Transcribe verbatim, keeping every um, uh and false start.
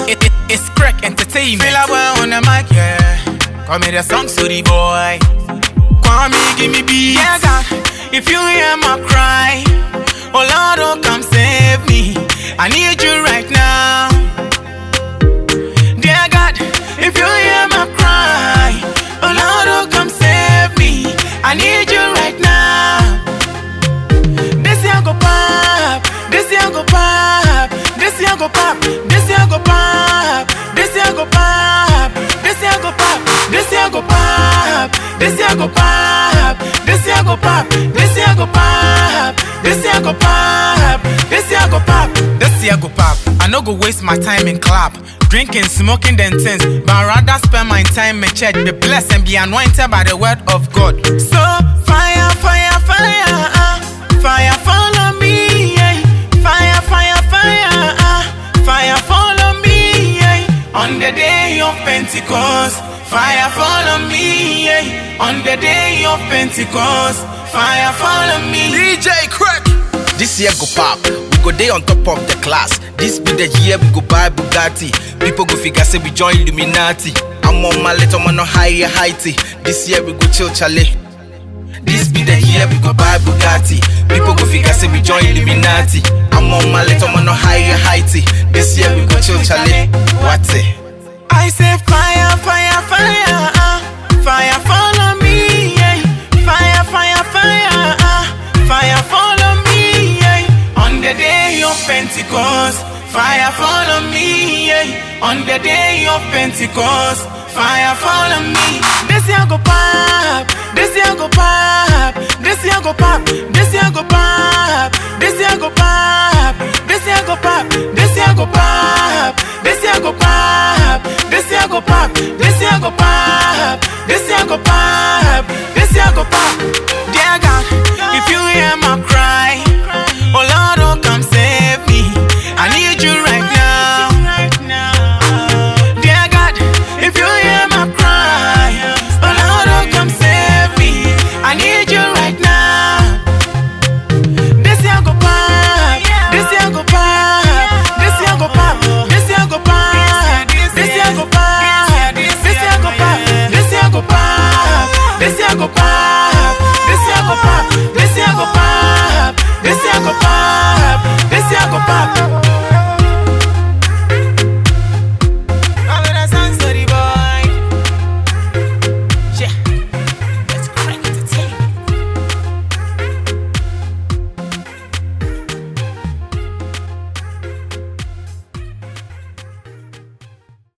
it, it, it's crack entertainment. Feel like we're on the mic, yeah. Call me the song city boy. Call me, give me beats. Yeah, God, if you hear my cry, oh Lord, oh come save me. I need you right now. Dear God, if you hear my cry, oh Lord, oh come save me. I need you right now. This year go pop, this year go pop, this year go pop, this year go pop, this year go pop, this year go pop, this year go pop, this year go pop, this year go pop, this year go pop, this year go pop, this year go pop, this year go pop. I no go waste my time in club, drinking, smoking, then things, but I rather spend my time in church, be blessed and be anointed by the word of God. So fire, fire, fire, uh, fire follow me, yeah. Fire, fire, fire, uh, fire follow me, yeah. On the day of Pentecost, fire follow me, yeah. On the day of Pentecost, fire follow me. D J Crack. This year go pop, we go day on top of the class. This be the year we go buy Bugatti. People go figure say we join Illuminati. I'm on my little man on higher heighty. This year we go chill Charlie. This be the year we go buy Bugatti. People go figure say we join Illuminati. I'm on my little man on higher heighty. This year we go chill Charlie. What's it? I say fire, fire, fire, uh, fire follow me, yeah. Fire, fire, fire, uh, fire follow me, yeah. On the day of Pentecost, fire follow me, yeah. On the day of Pentecost, fire follow me. This year go pop, this year go pop, this year go pop, this year go pop, this year go pop, this year go pop, this year go pop, this year go pop, this year go pop, this year go pop, this year go pop, this year go pop.